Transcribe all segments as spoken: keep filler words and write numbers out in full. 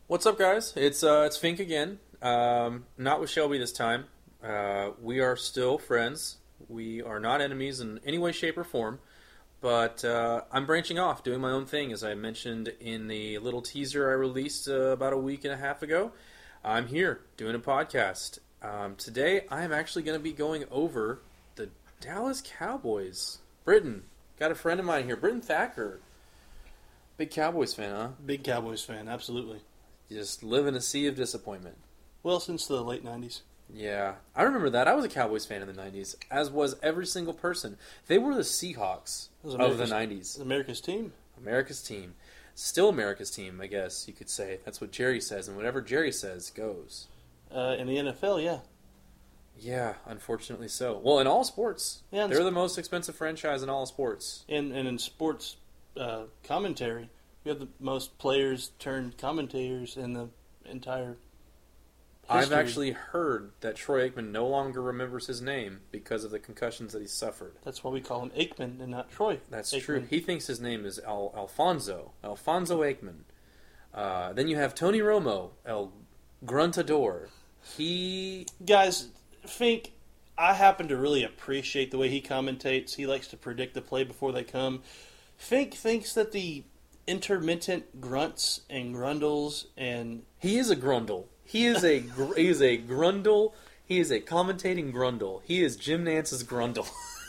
What's up, guys? It's uh, it's Fink again. Um, not with Shelby this time. Uh, we are still friends. We are not enemies in any way, shape, or form. But uh, I'm branching off, doing my own thing, as I mentioned in the little teaser I released uh, about a week and a half ago. I'm here doing a podcast. Um, today, I am actually going to be going over the Dallas Cowboys. Britton, got a friend of mine here, Britton Thacker. Big Cowboys fan, huh? Big Cowboys fan, absolutely. You just live in a sea of disappointment. Well, since the late nineties. Yeah, I remember that. I was a Cowboys fan in the nineties, as was every single person. They were the Seahawks of the nineties. America's team. America's team. Still America's team, I guess you could say. That's what Jerry says, and whatever Jerry says goes. Uh, in the N F L, yeah. Yeah, unfortunately so. Well, in all sports. Yeah, They're the most expensive franchise in all sports. And, and in sports uh, commentary, we have the most players turned commentators in the entire history. I've actually heard that Troy Aikman no longer remembers his name because of the concussions that he suffered. That's why we call him Aikman and not Troy. That's Aikman. true. He thinks his name is Al- Alfonso. Alfonso Aikman. Uh, then you have Tony Romo, El Gruntador. He... Guys, Fink, I happen to really appreciate the way he commentates. He likes to predict the play before they come. Fink thinks that the intermittent grunts and grundles and... He is a grundle. He is a gr- he is a grundle. He is a commentating grundle. He is Jim Nance's grundle.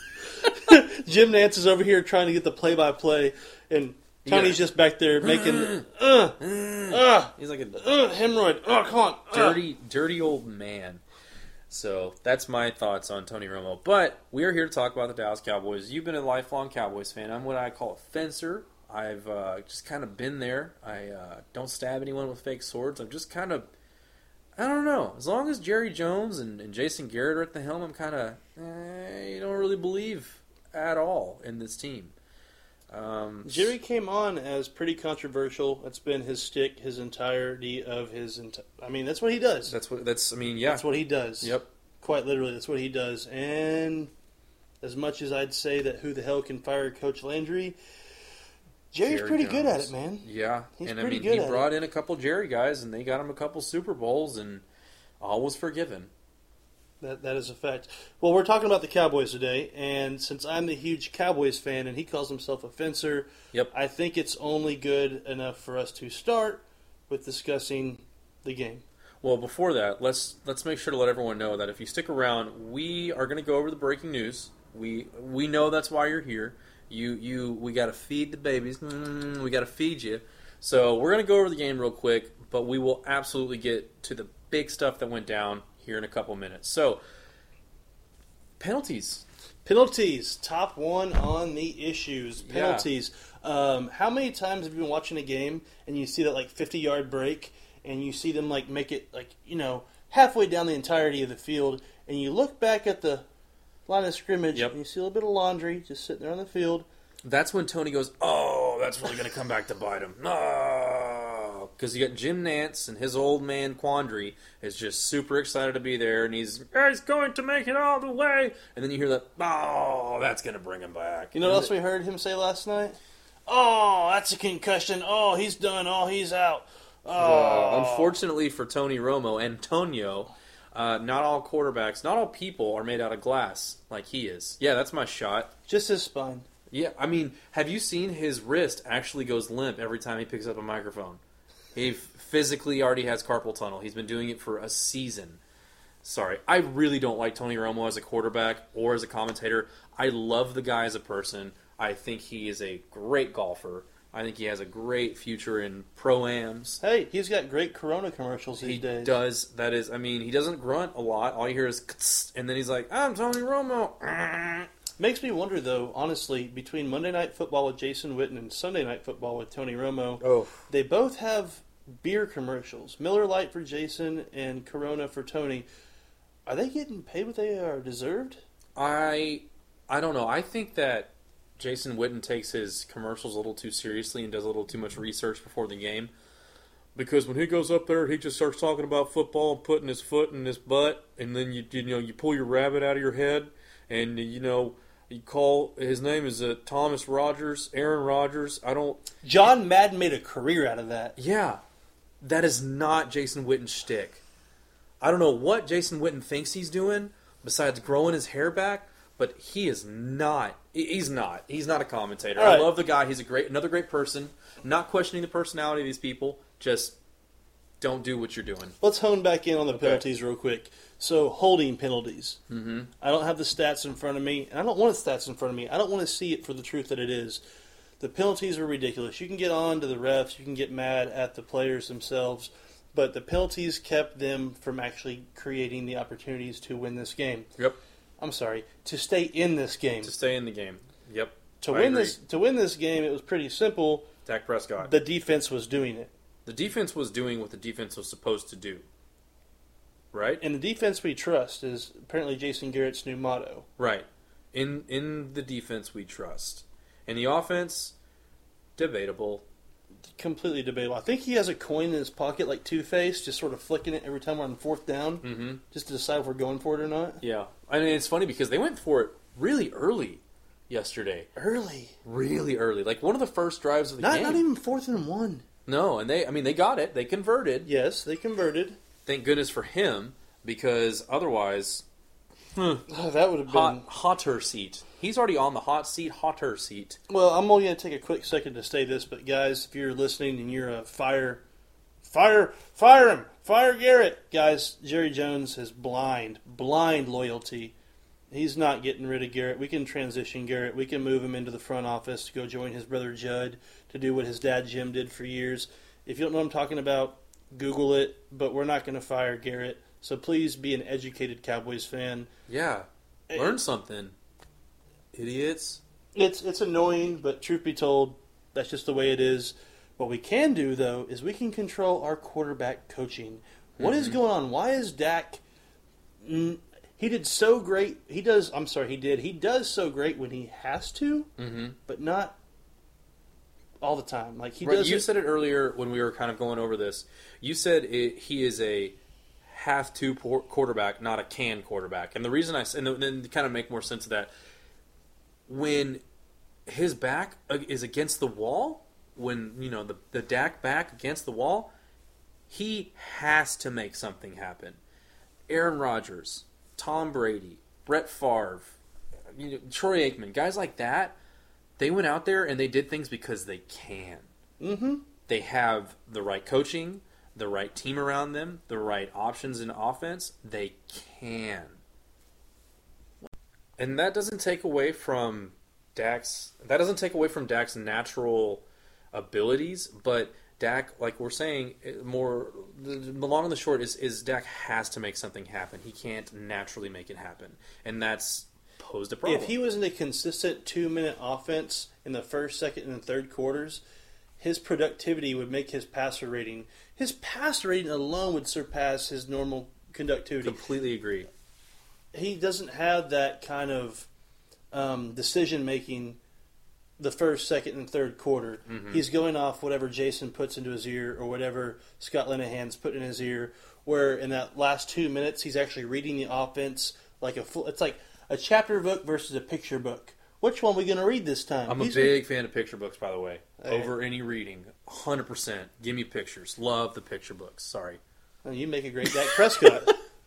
Jim Nance is over here trying to get the play-by-play, and Tony's Yeah. just back there making uh, uh, He's like a uh, hemorrhoid. Oh, come on. Uh. dirty, dirty old man. So that's my thoughts on Tony Romo. But we are here to talk about the Dallas Cowboys. You've been a lifelong Cowboys fan. I'm what I call a fencer. I've uh, just kind of been there. I uh, don't stab anyone with fake swords. I've just kind of, I don't know. As long as Jerry Jones and, and Jason Garrett are at the helm, I'm kind of, eh, you don't really believe at all in this team. Um, Jerry came on as pretty controversial. That's been his stick, his entirety of his. Enti- I mean, that's what he does. That's what. That's. I mean, yeah. That's what he does. Yep. Quite literally, that's what he does. And as much as I'd say that who the hell can fire Coach Landry, Jerry's Jerry pretty Jones. good at it, man. Yeah, He's and I pretty mean, good he at brought it. in a couple Jerry guys, and they got him a couple Super Bowls, and all was forgiven. That that is a fact. Well, we're talking about the Cowboys today, and since I'm the huge Cowboys fan, and he calls himself a fencer, Yep. I think it's only good enough for us to start with discussing the game. Well, before that, let's let's make sure to let everyone know that if you stick around, we are going to go over the breaking news. We we know that's why you're here. You you we got to feed the babies. Mm, we got to feed you. So we're going to go over the game real quick, but we will absolutely get to the big stuff that went down here in a couple minutes. So penalties. Penalties, top one on the issues. Yeah. Penalties. Um, how many times have you been watching a game and you see that like fifty-yard break, and you see them like make it like you know halfway down the entirety of the field, and you look back at the line of scrimmage, Yep. and you see a little bit of laundry just sitting there on the field. That's when Tony goes, oh, that's really going to come back to bite him. No. Because you got Jim Nance and his old man Quandary is just super excited to be there, and he's, he's going to make it all the way. And then you hear that, oh, that's going to bring him back. You know what else we heard him say last night? Oh, that's a concussion. Oh, he's done. Oh, he's out. Oh. Uh, unfortunately for Tony Romo, Antonio, uh, not all quarterbacks, not all people are made out of glass like he is. Yeah, that's my shot. Just his spine. Yeah, I mean, have you seen his wrist actually goes limp every time he picks up a microphone? He physically already has carpal tunnel. He's been doing it for a season. Sorry, I really don't like Tony Romo as a quarterback or as a commentator. I love the guy as a person. I think he is a great golfer. I think he has a great future in pro-ams. Hey, he's got great Corona commercials these He days. does. That is, I mean, he doesn't grunt a lot. All you hear is, "Kts," and then he's like, I'm Tony Romo. Makes me wonder, though, honestly, between Monday Night Football with Jason Witten and Sunday Night Football with Tony Romo, Oh. they both have beer commercials. Miller Lite for Jason and Corona for Tony. Are they getting paid what they are deserved? I I don't know. I think that Jason Witten takes his commercials a little too seriously and does a little too much research before the game. Because when he goes up there, he just starts talking about football and putting his foot in his butt, and then you you know you pull your rabbit out of your head, and you know you call his name is uh, Thomas Rogers, Aaron Rodgers. I don't. John Madden made a career out of that. Yeah, That is not Jason Witten's shtick. I don't know what Jason Witten thinks he's doing besides growing his hair back, but he is not. He's not. He's not a commentator. All right. I love the guy. He's a great, another great person. Not questioning the personality of these people. Just don't do what you're doing. Let's hone back in on the Okay. penalties real quick. So, holding penalties. Mm-hmm. I don't have the stats in front of me, and I don't want the stats in front of me. I don't want to see it for the truth that it is. The penalties are ridiculous. You can get on to the refs, you can get mad at the players themselves, but the penalties kept them from actually creating the opportunities to win this game. Yep. I'm sorry, to stay in this game. To stay in the game. Yep. To I win agree. this to win this game, it was pretty simple. Dak Prescott. The defense was doing it. The defense was doing what the defense was supposed to do. Right? And the defense we trust is apparently Jason Garrett's new motto. Right. In in the defense we trust. In the offense, debatable. Completely debatable. I think he has a coin in his pocket like Two-Face, just sort of flicking it every time we're on fourth down, Mm-hmm. just to decide if we're going for it or not. Yeah. I mean, it's funny because they went for it really early yesterday. Early. Really early. Like one of the first drives of the Not, game. not even fourth and one. No, and they, I mean, they got it. They converted. Yes, they converted. Thank goodness for him, because otherwise, Oh, that would have been... hot, hotter seat. He's already on the hot seat, hotter seat. Well, I'm only going to take a quick second to say this, but guys, if you're listening and you're a fire... Fire! Fire him! Fire Garrett! Guys, Jerry Jones has blind, blind loyalty. He's not getting rid of Garrett. We can transition Garrett. We can move him into the front office to go join his brother Judd to do what his dad Jim did for years. If you don't know what I'm talking about, Google it, but we're not going to fire Garrett. So please be an educated Cowboys fan. Yeah. Learn something. Idiots. It's it's annoying, but truth be told, that's just the way it is. What we can do, though, is we can control our quarterback coaching. What is Mhm. going on? Why is Dak... Mm, he did so great. He does... I'm sorry, he did. He does so great when he has to, Mm-hmm. but not all the time. Like, he Right, does you it- said it earlier when we were kind of going over this. You said it, he is a have-to por- quarterback, not a can quarterback. And the reason I s- and then to kind of make more sense of that, when his back uh, is against the wall, when you know the the Dak back against the wall, he has to make something happen. Aaron Rodgers, Tom Brady, Brett Favre, you know, Troy Aikman, guys like that, they went out there and they did things because they can. Mhm. They have the right coaching, the right team around them, the right options in offense. They can. And that doesn't take away from Dak's that doesn't take away from Dak's natural abilities, but Dak, like we're saying, it- more the, the long and the short is is Dak has to make something happen. He can't naturally make it happen, and that's posed a problem. If he was in a consistent two-minute offense in the first, second, and third quarters, his productivity would make his passer rating. His passer rating alone would surpass his normal conductivity. completely agree. He doesn't have that kind of um, decision-making the first, second, and third quarter. Mhm. He's going off whatever Jason puts into his ear or whatever Scott Linehan's put in his ear, where in that last two minutes he's actually reading the offense like a full... It's like a chapter book versus a picture book. Which one are we going to read this time? I'm a He's- big fan of picture books, by the way. Hey. Over any reading, one hundred percent. Give me pictures. Love the picture books. Sorry. Oh, you make a great Dak Prescott.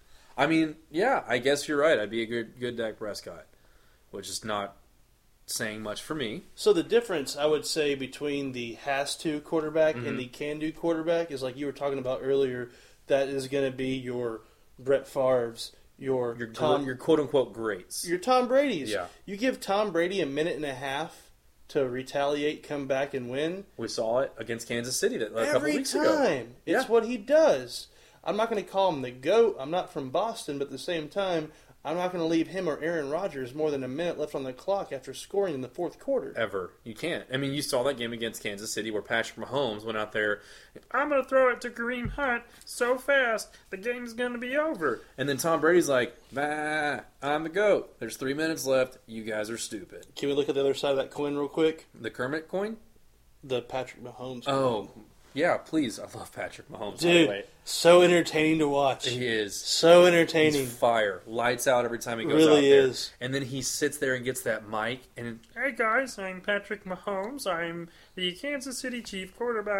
I mean, yeah, I guess you're right. I'd be a good good Dak Prescott, which is not saying much for me. So the difference, I would say, between the has-to quarterback Mhm. and the can-do quarterback is like you were talking about earlier. That is going to be your Brett Favre's, your Your Tom, your quote unquote greats. your Tom Brady's. Yeah. You give Tom Brady a minute and a half to retaliate, come back, and win. We saw it against Kansas City that, a couple Every weeks ago. time. It's Yeah. what he does. I'm not going to call him the GOAT. I'm not from Boston, but at the same time, I'm not going to leave him or Aaron Rodgers more than a minute left on the clock after scoring in the fourth quarter. Ever. You can't. I mean, you saw that game against Kansas City where Patrick Mahomes went out there, I'm going to throw it to Kareem Hunt so fast, the game's going to be over. And then Tom Brady's like, bah, I'm the GOAT. There's three minutes left. You guys are stupid. Can we look at the other side of that coin real quick? The Kermit coin? The Patrick Mahomes. Oh, yeah, please. I love Patrick Mahomes, by the Dude, way. so entertaining to watch. He is. So He's entertaining. fire. Lights out every time he goes Really out there. is. And then he sits there and gets that mic and Hey guys, I'm Patrick Mahomes. I'm the Kansas City Chief quarterback.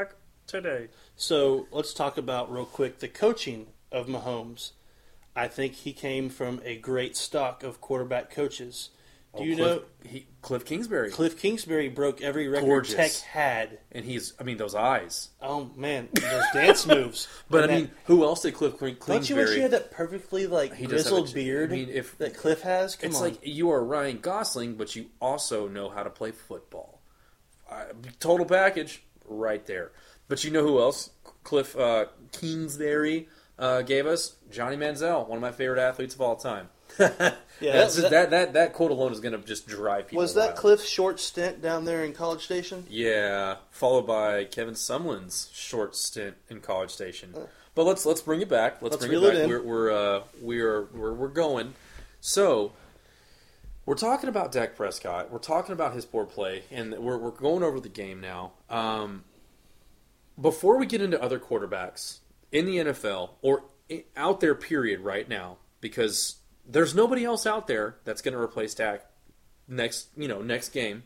today. So let's talk about real quick the coaching of Mahomes. I think he came from a great stock of quarterback coaches. Do Oh, you Cliff, know he, Cliff Kingsbury? Cliff Kingsbury broke every record Gorgeous. Tech had? And he's, I mean, those eyes. Oh man, those dance moves. But And I that- mean, who else did Cliff Queen- Kingsbury? don't you wish you had that perfectly like He does have grizzled a- beard I mean, if- that Cliff has? Come It's on. like you are Ryan Gosling, but you also know how to play football. Uh, total package right there. But you know who else Cliff uh, Kingsbury uh, gave us? Johnny Manziel, one of my favorite athletes of all time. Yeah, That's that- just, that, that that quote alone is going to just drive people was that wild. Cliff's short stint down there in College Station? Yeah, followed by Kevin Sumlin's short stint in College Station. But let's let's bring it back. Let's, Let's bring reel it it back. in. We're we're, uh, we're we're we're going. So we're talking about Dak Prescott. We're talking about his poor play, and we're we're going over the game now. Um, before we get into other quarterbacks in the N F L or i- out there, period, right now, because there's nobody else out there that's going to replace Dak next, you know, next game.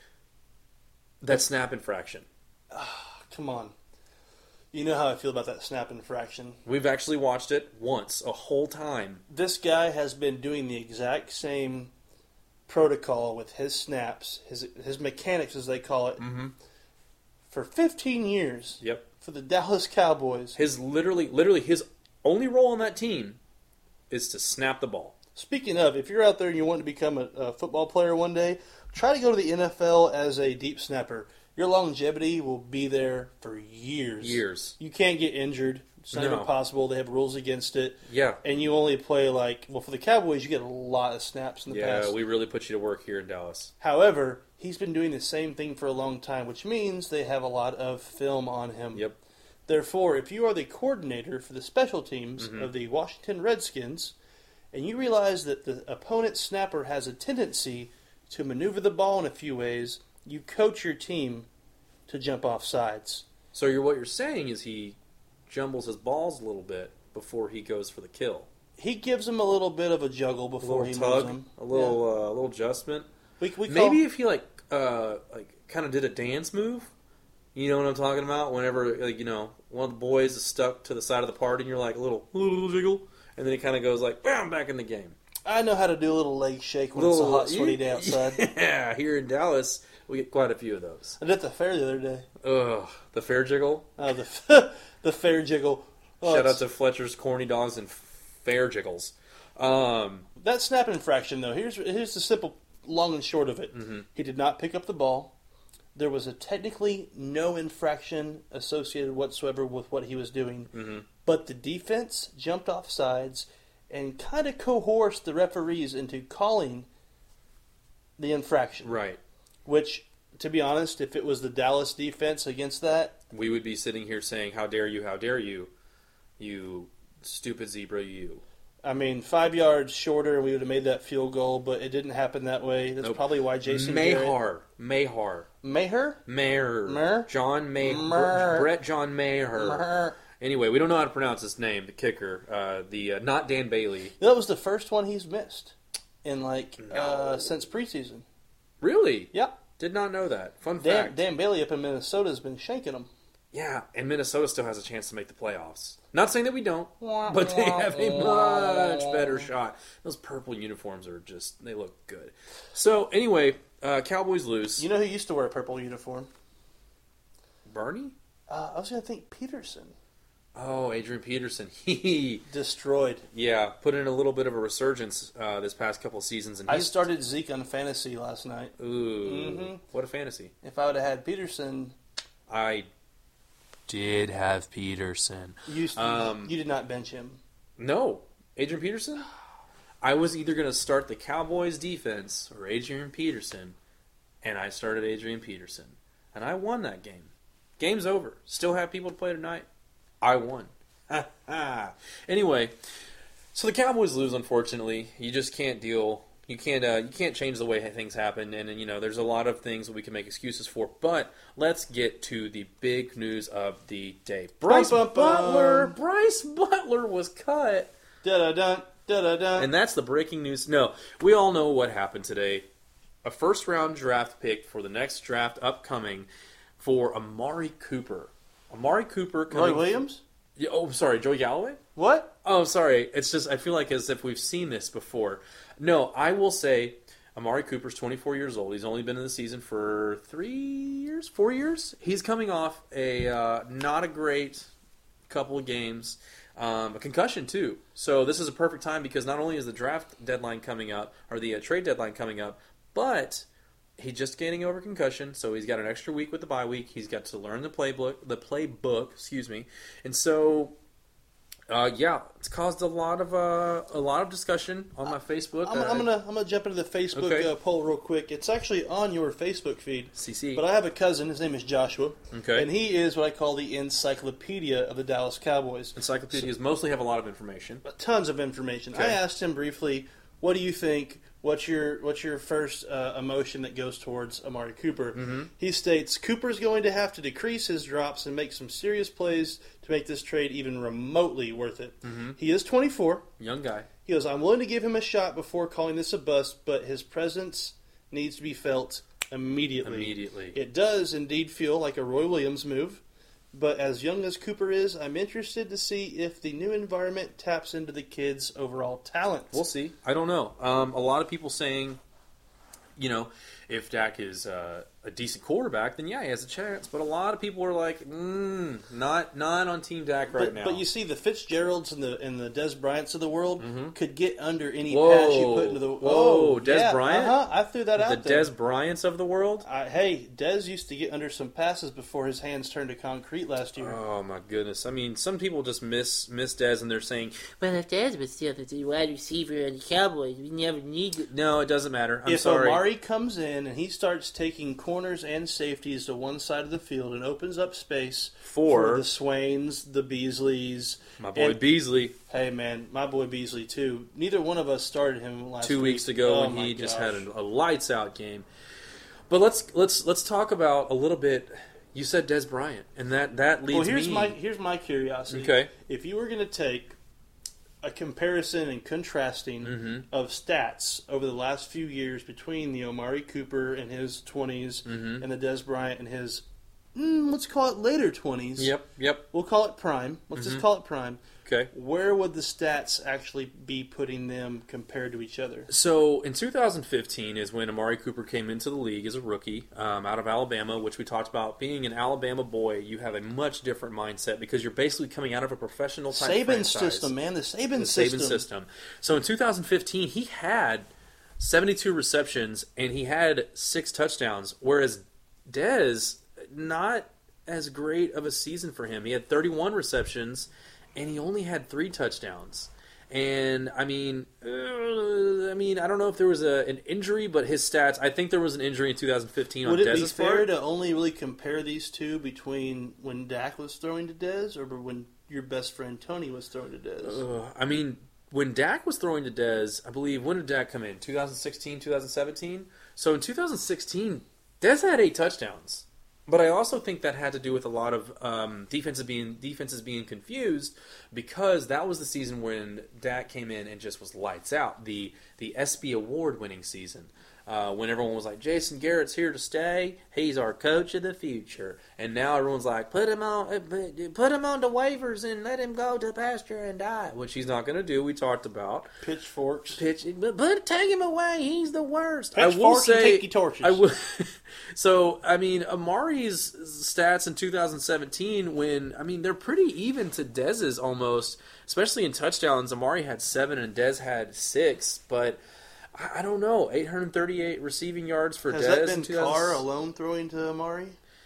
That snap infraction. Come on. You know how I feel about that snap infraction. We've actually watched it once, a whole time. This guy has been doing the exact same protocol with his snaps, his his mechanics as they call it, Mm-hmm. for fifteen years Yep. for the Dallas Cowboys. His literally, literally, his only role on that team is to snap the ball. Speaking of, if you're out there and you want to become a, a football player one day, try to go to the N F L as a deep snapper. Your longevity will be there for years. Years. You can't get injured. It's not No. even possible. They have rules against it. Yeah. And you only play like, well, for the Cowboys, you get a lot of snaps in the Yeah, past. we really put you to work here in Dallas. However, he's been doing the same thing for a long time, which means they have a lot of film on him. Yep. Therefore, if you are the coordinator for the special teams Mhm. of the Washington Redskins, and you realize that the opponent snapper has a tendency to maneuver the ball in a few ways, you coach your team to jump off sides. So you're, what you're saying is he jumbles his balls a little bit before he goes for the kill. He gives him a little bit of a juggle A before little he tug, moves him. a little, uh, a little adjustment. Yeah. We, we call, Maybe if he like, uh, like kind of did a dance move. You know what I'm talking about? Whenever, like, you know, one of the boys is stuck to the side of the party, and you're like a little, little jiggle, and then it kind of goes like, bam, back in the game. I know how to do a little leg shake when Little, it's a hot, sweaty day outside. Yeah, here in Dallas, we get quite a few of those. I did at the fair the other day. Ugh, the fair jiggle. Uh, the the fair jiggle. Oh, Shout out it's- to Fletcher's Corny Dogs and Fair Jiggles. Um, that snap infraction, though. Here's here's the simple, long and short of it. Mhm. He did not pick up the ball. There was a technically no infraction associated whatsoever with what he was doing, mhm. but the defense jumped off sides and kind of coerced the referees into calling the infraction. Right. Which, to be honest, if it was the Dallas defense against that, We would be sitting here saying, how dare you, how dare you, you stupid zebra, you. I mean, five yards shorter, and we would have made that field goal, but it didn't happen that way. That's Nope. probably why Jason Garrett... Mayhar. Mayhar. Maher? Mayer. Mer? John May. Mer. Brett John Mayer. Maher. Anyway, we don't know how to pronounce his name, the kicker. Uh, the uh, Not Dan Bailey. That was the first one he's missed in, like, No. uh, since preseason. Really? Yep. Did not know that. Fun Dan, fact. Dan Bailey up in Minnesota has been shanking them. Yeah, and Minnesota still has a chance to make the playoffs. Not saying that we don't, but they have a much better shot. Those purple uniforms are just, they look good. So, anyway, uh, Cowboys lose. You know who used to wear a purple uniform? Bernie? Uh, I was going to think Peterson. Oh, Adrian Peterson. He, Destroyed. yeah, put in a little bit of a resurgence uh, this past couple of seasons. And I he's, started Zeke on fantasy last night. Ooh, Mhm. what a fantasy. If I would have had Peterson, I did have Peterson. you, Um, you did not bench him. No, Adrian Peterson? I was either going to start the Cowboys defense or Adrian Peterson, and I started Adrian Peterson. And I won that game. Game's over. Still have people to play tonight. I won. Anyway, so the Cowboys lose, unfortunately. You just can't deal. You can't. Uh, you can't change the way things happen, and, and you know there's a lot of things that we can make excuses for. But let's get to the big news of the day. Bryce Bum, bum, bum. Butler. Bryce Butler was cut. Da-da-dun, da-da-dun. And that's the breaking news. No, we all know what happened today. A first round draft pick for the next draft upcoming for Amari Cooper Amari Cooper. Roy Coming, Williams? Yeah, oh, sorry, Joey Galloway? What? Oh, sorry. It's just, I feel like as if we've seen this before. No, I will say Amari Cooper's twenty-four years old. He's only been in the season for three years, four years. He's coming off a uh, not a great couple of games, um, a concussion too. So this is a perfect time because not only is the draft deadline coming up, or the uh, trade deadline coming up, but he's just getting over concussion, so he's got an extra week with the bye week. He's got to learn the playbook, the playbook, excuse me, and so. Uh, yeah, it's caused a lot of uh, a lot of discussion on my Facebook. I'm, uh, I'm gonna I'm gonna jump into the Facebook Okay. uh, poll real quick. It's actually on your Facebook feed. C C. But I have a cousin. His name is Joshua. Okay. And he is what I call the encyclopedia of the Dallas Cowboys. Encyclopedias mostly have a lot of information. Tons of information. Okay. I asked him briefly, "What do you think? What's your what's your first uh, emotion that goes towards Amari Cooper?" Mm-hmm. He states Cooper's going to have to decrease his drops and make some serious plays to make this trade even remotely worth it. Mm-hmm. He is twenty-four. Young guy. He goes, "I'm willing to give him a shot before calling this a bust, but his presence needs to be felt immediately." Immediately. It does indeed feel like a Roy Williams move, but as young as Cooper is, I'm interested to see if the new environment taps into the kid's overall talent. We'll see. I don't know. Um, a lot of people saying, you know, if Dak is uh, a decent quarterback, then yeah, he has a chance. But a lot of people are like, mm, not not on Team Dak right but, now. but you see, the Fitzgeralds and the and the Des Bryants of the world Mhm. could get under any Whoa. pass you put into the. Whoa, Des yeah, Bryant? Uh-huh, I threw that the out there. Des Bryants of the world. I, hey, Des used to get under some passes before his hands turned to concrete last year. Oh my goodness! I mean, some people just miss miss Des, and they're saying, Well, if Dez was still the wide receiver of the Cowboys, we never need it. no, it doesn't matter. I'm if sorry. Omari comes in and he starts taking corners and safeties to one side of the field and opens up space For- the Swains, the Beasleys, My boy and- Beasley, hey man, my boy Beasley too. Neither one of us started him last two week. weeks ago Oh when my he just gosh. had a, a lights out game. But let's let's let's talk about a little bit. You said Des Bryant, and that that leads Well, here's me. my here's my curiosity. Okay. If you were going to take a comparison and contrasting Mhm. of stats over the last few years between the Omari Cooper in his twenties Mhm. and the Des Bryant in his, mm, let's call it later twenties. Yep, yep. We'll call it prime. Let's Mm-hmm. just call it prime. Okay. Where would the stats actually be putting them compared to each other? So in two thousand fifteen is when Amari Cooper came into the league as a rookie um, out of Alabama, which we talked about. Being an Alabama boy, you have a much different mindset because you're basically coming out of a professional type Saban franchise. system, man. The Saban the system. Saban system. So in two thousand fifteen, he had seventy-two receptions and he had six touchdowns, whereas Dez, not as great of a season for him. He had thirty-one receptions and he only had three touchdowns. And I mean, uh, I mean, I don't know if there was a, an injury, but his stats. I think there was an injury in two thousand fifteen Would on it be Dez's fair part. to only really compare these two between when Dak was throwing to Dez or when your best friend Tony was throwing to Dez? Uh, I mean, when Dak was throwing to Dez, I believe, when did Dak come in? twenty sixteen, twenty seventeen? So in two thousand sixteen, Dez had eight touchdowns. But I also think that had to do with a lot of um, defenses being defenses being confused because that was the season when Dak came in and just was lights out. The the E S P Y award winning season. Uh, when everyone was like, Jason Garrett's here to stay, he's our coach of the future, and now everyone's like, put him on, uh, put put him on the waivers and let him go to pasture and die, which he's not going to do. We talked about Pitchforks. pitch, but, but take him away. He's the worst. I will Pitchforks and say, tiki torches. I will. So I mean, Amari's stats in two thousand seventeen, when I mean they're pretty even to Dez's almost, especially in touchdowns. Amari had seven and Dez had six, but. I don't know, eight hundred thirty-eight receiving yards for Has Dez. that in been two thousand Carr alone throwing to Amari?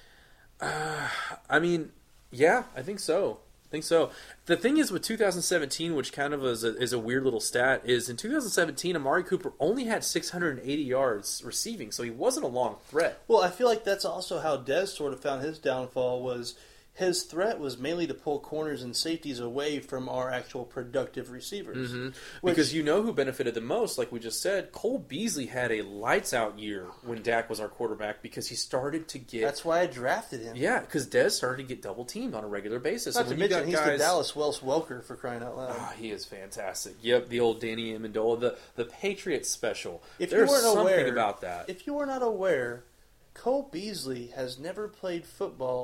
Uh, I mean, yeah, I think so. I think so. The thing is with two thousand seventeen, which kind of is a, is a weird little stat, is in two thousand seventeen, Amari Cooper only had six hundred eighty yards receiving, so he wasn't a long threat. Well, I feel like that's also how Dez sort of found his downfall was his threat was mainly to pull corners and safeties away from our actual productive receivers. Mm-hmm. Which- Because you know who benefited the most, like we just said, Cole Beasley had a lights-out year when Dak was our quarterback because he started to get... That's why I drafted him. Yeah, because Dez started to get double-teamed on a regular basis. Not And to when you mention, he's got the guys- Dallas Wells Welker for crying out loud. Ah, he is fantastic. Yep, the old Danny Amendola, the the Patriots special. If you There's weren't something aware- about that. If you were not aware, Cole Beasley has never played football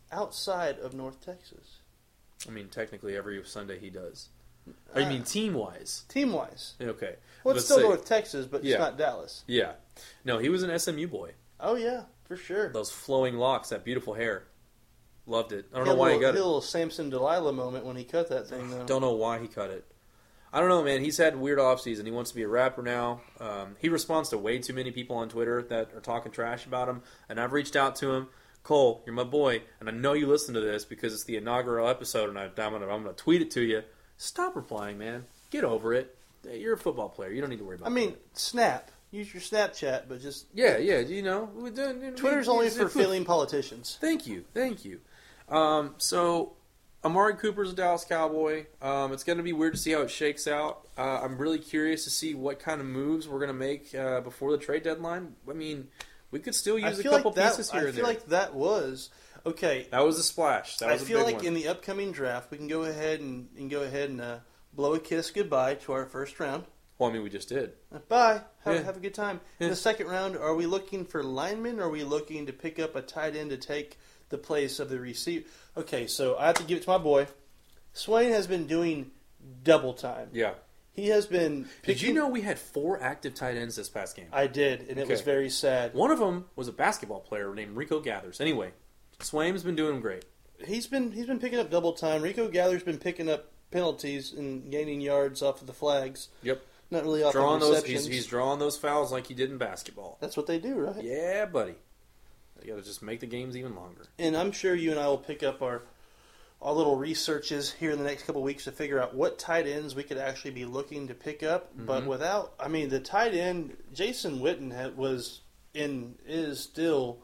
outside of North Texas? I mean, technically every Sunday he does. Or you Uh, mean team-wise? Team-wise. Okay. Well, Let's it's still say- North Texas, but Yeah. it's not Dallas. Yeah. No, he was an S M U boy. Oh, yeah, for sure. Those flowing locks, that beautiful hair. Loved it. I don't He know had why a he little, got it. a little Samson Delilah moment when he cut that thing, though. Don't know why he cut it. I don't know, man. He's had a weird offseason. He wants to be a rapper now. Um, he responds to way too many people on Twitter that are talking trash about him, and I've reached out to him. Cole, you're my boy, and I know you listen to this because it's the inaugural episode, and I, I'm going to I'm gonna tweet it to you. Stop replying, man. Get over it. You're a football player. You don't need to worry about I it. mean, Snap. Use your Snapchat, but just... Yeah, yeah, you know. we're doing- Twitter's only for failing politicians. Thank you, thank you. Um, so, Amari Cooper's a Dallas Cowboy. Um, it's going to be weird to see how it shakes out. Uh, I'm really curious to see what kind of moves we're going to make uh, before the trade deadline. I mean, we could still I use a feel couple like that, pieces here I and feel there. like that was... Okay, That was a splash. That I was a feel big like one. in the upcoming draft, we can go ahead and, and go ahead and uh, blow a kiss goodbye to our first round. Well, I mean, we just did. Uh, Bye. Have, Yeah. have a good time. Yeah. In the second round, are we looking for linemen, or are we looking to pick up a tight end to take the place of the receiver? Okay, so I have to give it to my boy. Swain has been doing double time. Yeah. He has been picking... Did you know we had four active tight ends this past game? I did, and it was Okay. very sad. One of them was a basketball player named Rico Gathers. Anyway, Swaim's been doing great. He's been he's been picking up double time. Rico Gather's been picking up penalties and gaining yards off of the flags. Yep. Not really off Drawing of those, receptions. he's, he's drawing those fouls like he did in basketball. That's what they do, right? Yeah, buddy. You got to just make the games even longer. And I'm sure you and I will pick up our our little researches here in the next couple of weeks to figure out what tight ends we could actually be looking to pick up. But Mhm. without, I mean, the tight end Jason Witten had, was in is still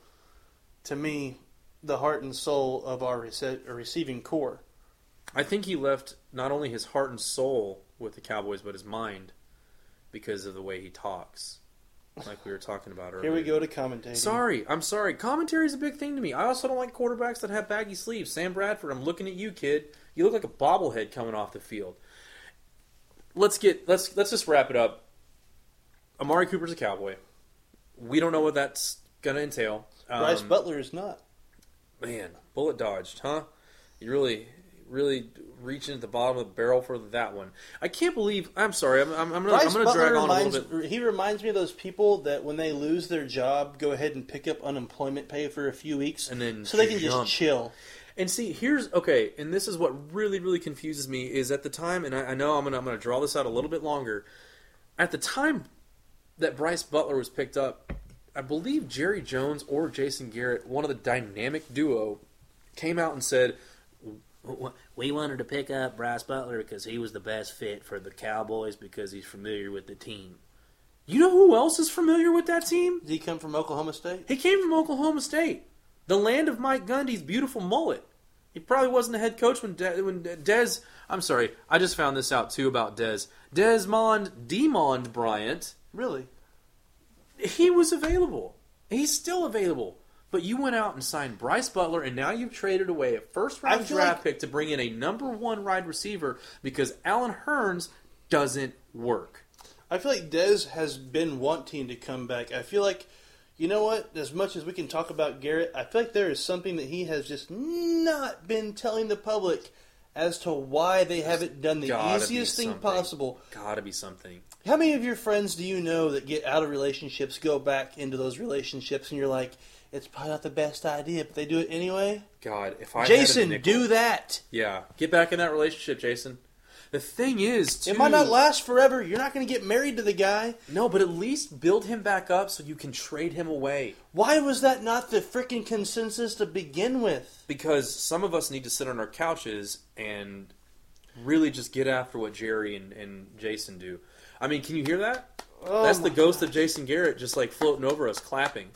to me the heart and soul of our rece- receiving core. I think he left not only his heart and soul with the Cowboys, but his mind because of the way he talks, like we were talking about earlier. Here we go to commentating. Sorry, I'm sorry. Commentary is a big thing to me. I also don't like quarterbacks that have baggy sleeves. Sam Bradford, I'm looking at you, kid. You look like a bobblehead coming off the field. Let's get let's let's just wrap it up. Amari Cooper's a Cowboy. We don't know what that's gonna entail. Bryce Um, Butler is not. Man, bullet dodged, huh? You really, really reaching at the bottom of the barrel for that one. I can't believe. I'm sorry. I'm, I'm, I'm gonna, Bryce I'm gonna Butler drag on a reminds, little bit. he reminds me of those people that when they lose their job, go ahead and pick up unemployment pay for a few weeks, And then so they can jump. just chill. And see, here's okay. And this is what really, really confuses me is at the time, and I, I know I'm gonna, I'm gonna draw this out a little bit longer. At the time that Bryce Butler was picked up, I believe Jerry Jones or Jason Garrett, one of the dynamic duo, came out and said, We wanted to pick up Bryce Butler because he was the best fit for the Cowboys because he's familiar with the team. "You know who else is familiar with that team? Did he come from Oklahoma State? He came from Oklahoma State, the land of Mike Gundy's beautiful mullet. He probably wasn't the head coach when De- when Dez. I'm sorry, I just found this out too about Dez. Desmond Demond Bryant. Really? He was available. He's still available. But you went out and signed Bryce Butler, and now you've traded away a first I round feel draft like- pick to bring in a number one wide receiver because Alan Hearns doesn't work. I feel like Dez has been wanting to come back. I feel like, you know what? As much as we can talk about Garrett, I feel like there is something that he has just not been telling the public as to why they haven't done the Gotta be easiest thing something. possible. Gotta be something. How many of your friends do you know that get out of relationships, go back into those relationships, and you're like, it's probably not the best idea, but they do it anyway? God, if I had a Jason, nickel- do that. Yeah, get back in that relationship, Jason. The thing is, too, It might not last forever. You're not going to get married to the guy. No, but at least build him back up so you can trade him away. Why was that not the freaking consensus to begin with? Because some of us need to sit on our couches and really just get after what Jerry and, and Jason do. I mean, can you hear that? Oh That's the my ghost gosh. of Jason Garrett just like floating over us, clapping.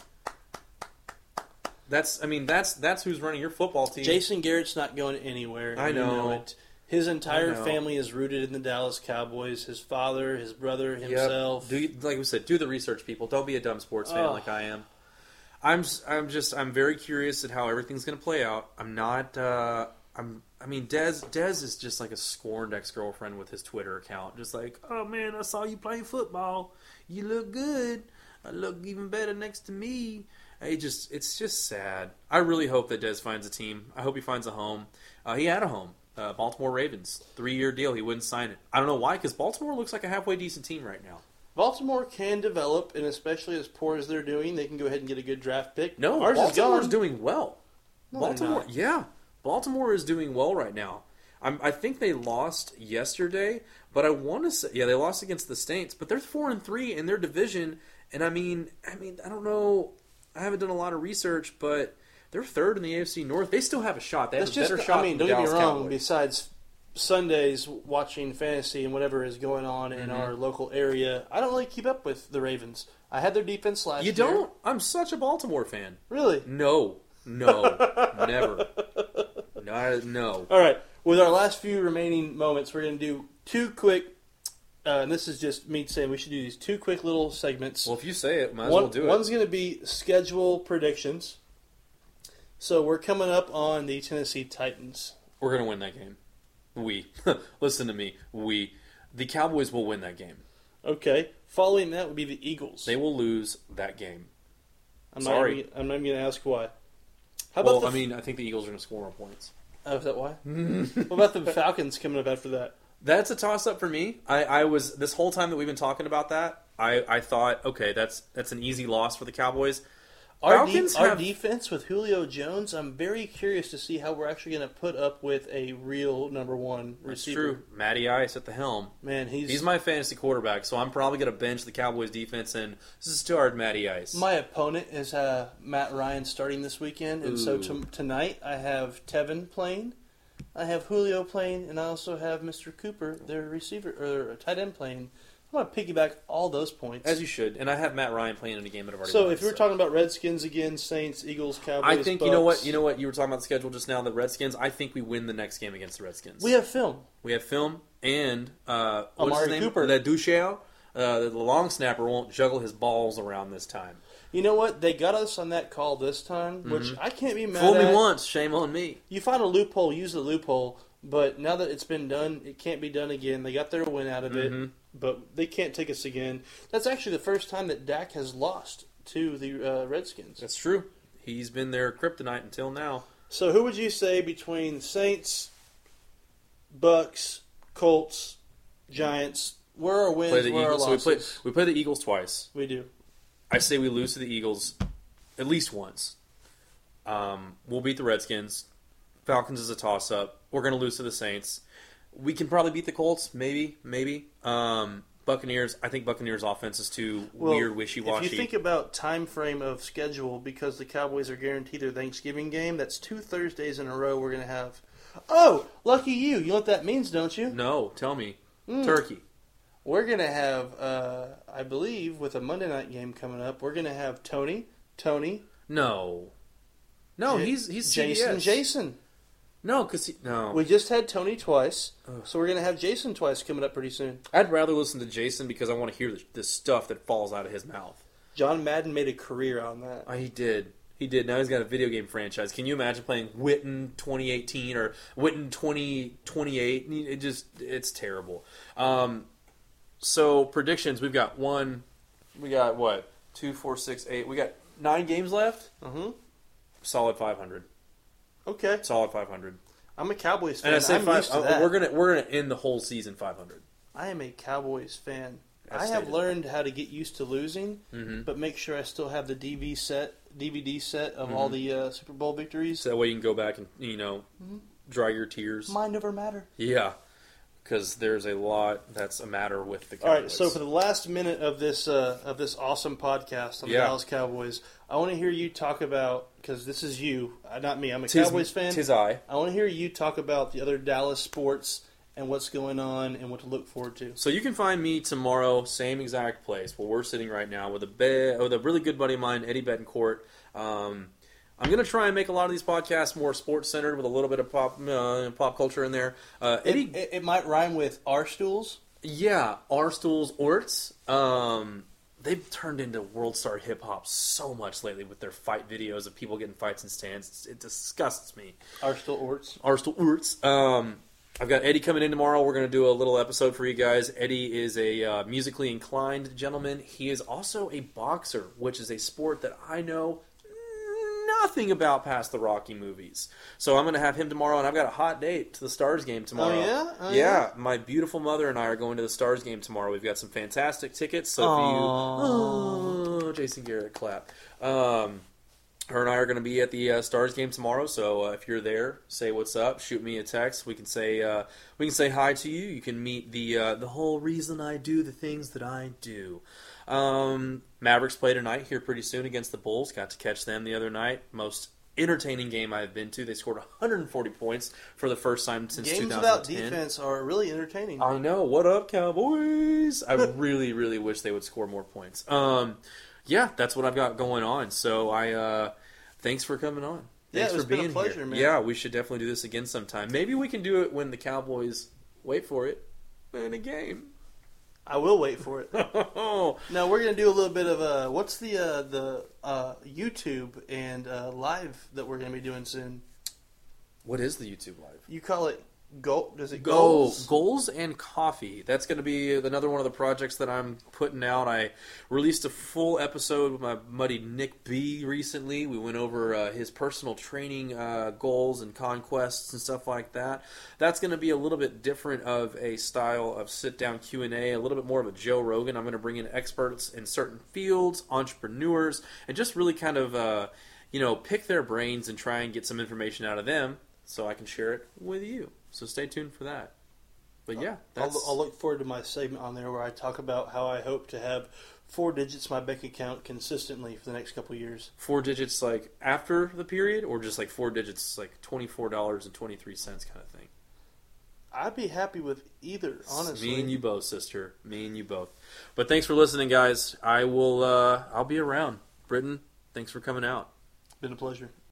That's, I mean, that's that's who's running your football team. Jason Garrett's not going anywhere. and I you know. it. His entire I know. family is rooted in the Dallas Cowboys. His father, his brother, Yep. himself. Do you, like we said, do the research, people. Don't be a dumb sports fan Oh. like I am. I'm s- I'm just I'm very curious at how everything's going to play out. I'm not. Uh, I'm. I mean, Dez Dez is just like a scorned ex girlfriend with his Twitter account. Just like, oh man, I saw you playing football. You look good. I look even better next to me. it just it's just sad. I really hope that Dez finds a team. I hope he finds a home. Uh, he had a home. Uh, Baltimore Ravens, three-year deal. He wouldn't sign it. I don't know why, because Baltimore looks like a halfway decent team right now. Baltimore can develop, and especially as poor as they're doing, they can go ahead and get a good draft pick. No, Ours Baltimore's is doing well. No, Baltimore, they're not. yeah, Baltimore is doing well right now. I'm, I think they lost yesterday, but I want to say, yeah, they lost against the Saints, but they're four and three in their division, and I mean, I mean, I don't know, I haven't done a lot of research, but they're third in the A F C North. They still have a shot. They have That's a better just, shot. I mean, than don't the get me Dallas wrong. Cowboys. Besides Sundays watching fantasy and whatever is going on in Mm-hmm. our local area, I don't really keep up with the Ravens. I had their defense last You year. don't? I'm such a Baltimore fan. Really? No, no, never. No, no. All right. With our last few remaining moments, we're going to do two quick, uh, and this is just me saying we should do these two quick little segments. Well, if you say it, might as One, well do it. One's going to be schedule predictions. So we're coming up on the Tennessee Titans. We're going to win that game. We. Listen to me. We. The Cowboys will win that game. Okay. Following that would be the Eagles. They will lose that game. I'm Sorry. Not even, I'm not even going to ask why. How about Well, the, I mean, I think the Eagles are going to score more points. Oh, is that why? What about the Falcons coming up after that? That's a toss-up for me. I, I was, this whole time that we've been talking about that, I, I thought, okay, that's that's an easy loss for the Cowboys. Our, de- Falcons our have- defense with Julio Jones, I'm very curious to see how we're actually going to put up with a real number one That's receiver. true. Matty Ice at the helm. Man, he's, He's my fantasy quarterback, so I'm probably going to bench the Cowboys defense, and this is too hard, Matty Ice. my opponent is uh, Matt Ryan starting this weekend, and so Ooh. t- tonight I have Tevin playing, I have Julio playing, and I also have Mister Cooper, their receiver or tight end playing. I'm going to piggyback all those points. As you should. And I have Matt Ryan playing in a game that I've already so won, if we were talking about Redskins again, Saints, Eagles, Cowboys, I think, you know Bucks, what, you know what, you were talking about the schedule just now, the Redskins, I think we win the next game against the Redskins. we have film. We have film, and uh, what's Amari his name? Cooper. The Duchel, uh, the long snapper won't juggle his balls around this time. You know what? They got us on that call this time, which I can't be mad Fool at. me once, shame on me. You find a loophole, use the loophole. But now that it's been done, it can't be done again. They got their win out of it, Mhm. but they can't take us again. That's actually the first time that Dak has lost to the uh, Redskins. That's true. He's been their kryptonite until now. So who would you say between Saints, Bucks, Colts, Giants? Where are our wins? Play the where are our Eagles. So we losses? play we play the Eagles twice. We do. I say we lose to the Eagles at least once. Um, we'll beat the Redskins. Falcons is a toss-up. We're going to lose to the Saints. We can probably beat the Colts, maybe, maybe. Um, Buccaneers, I think Buccaneers' offense is too Well, weird, wishy-washy. If you think about time frame of schedule, because the Cowboys are guaranteed their Thanksgiving game, that's two Thursdays in a row we're going to have. Oh, lucky you! You know what that means, don't you? No, tell me. Mm. Turkey. We're going to have, uh, I believe, with a Monday night game coming up, we're going to have Tony, Tony, No. No, J- he's he's Jason, C B S. Jason. No, because he, no. We just had Tony twice, Ugh. so we're going to have Jason twice coming up pretty soon. I'd rather listen to Jason because I want to hear the, the stuff that falls out of his mouth. John Madden made a career on that. Oh, he did. He did. Now he's got a video game franchise. Can you imagine playing Witten twenty eighteen or Witten twenty twenty-eight? It just, it's terrible. Um, so predictions, we've got one, we got what? Two, four, six, eight. We got nine games left. Uh-huh. Solid five hundred. Okay. Solid five hundred. I'm a Cowboys fan. And I say I'm five. used to uh, that. we're gonna we're gonna end the whole season five hundred. I am a Cowboys fan. As I have stated. learned how to get used to losing, Mm-hmm. but make sure I still have the D V set, D V D set of all Mhm. the uh, Super Bowl victories. So that way you can go back and you know Mhm. dry your tears. Mine never matter. Yeah, because there's a lot that's a matter with the Cowboys. All right, so for the last minute of this uh, of this awesome podcast on the Yeah. Dallas Cowboys, I want to hear you talk about, because this is you, uh, not me. I'm a tis, Cowboys fan. Tis I. I want to hear you talk about the other Dallas sports and what's going on and what to look forward to. So you can find me tomorrow, same exact place where we're sitting right now with a be- with a really good buddy of mine, Eddie Betancourt. Um, I'm gonna try and make a lot of these podcasts more sports centered with a little bit of pop uh, pop culture in there. Uh, Eddie, It, it, it might rhyme with our stools. yeah, Arstools Orts. Um, they've turned into world star hip hop so much lately with their fight videos of people getting fights in stands. It disgusts me. Our stool orts. Arstool Orts. Um, I've got Eddie coming in tomorrow. We're going to do a little episode for you guys. Eddie is a uh, musically inclined gentleman. He is also a boxer, which is a sport that I know nothing about past the Rocky movies. So I'm going to have him tomorrow, and I've got a hot date to the Stars game tomorrow. Oh, yeah? Oh, yeah, yeah? my beautiful mother and I are going to the Stars game tomorrow. We've got some fantastic tickets. So if you... Oh, Jason Garrett, clap. Um... Her and I are going to be at the uh, Stars game tomorrow, so uh, if you're there, say what's up. Shoot me a text. We can say uh, we can say hi to you. You can meet the uh, the whole reason I do the things that I do. Um, Mavericks play tonight here pretty soon against the Bulls. Got to catch them the other night. Most entertaining game I've been to. They scored one hundred forty points for the first time since Games two thousand ten. without defense are really entertaining. I know. What up, Cowboys? I really, really wish they would score more points. Um, yeah, that's what I've got going on. So I, uh, thanks for coming on. Yeah, Thanks it's for been a being pleasure, here. man. Yeah, we should definitely do this again sometime. Maybe we can do it when the Cowboys, wait for it, win a game. I will wait for it. Oh, Now we're gonna do a little bit of uh, what's the uh, the uh, YouTube and uh, live that we're gonna be doing soon. what is the YouTube live? You call it goal? Does it Go goals? goals and coffee. That's going to be another one of the projects that I'm putting out. I released a full episode with my buddy Nick B recently. We went over uh, his personal training uh, goals and conquests and stuff like that. That's going to be a little bit different of a style of sit down Q and A, a little bit more of a Joe Rogan. I'm going to bring in experts in certain fields, entrepreneurs, and just really kind of uh, you know pick their brains and try and get some information out of them so I can share it with you. So stay tuned for that. But yeah, that's... I'll, I'll look forward to my segment on there where I talk about how I hope to have four digits in my bank account consistently for the next couple of years. Four digits like after the period, or just like four digits like twenty-four dollars and twenty-three cents kind of thing? I'd be happy with either, honestly. Me and you both, sister. Me and you both. But thanks for listening, guys. I will, uh, I'll be around. Britton, thanks for coming out. Been a pleasure.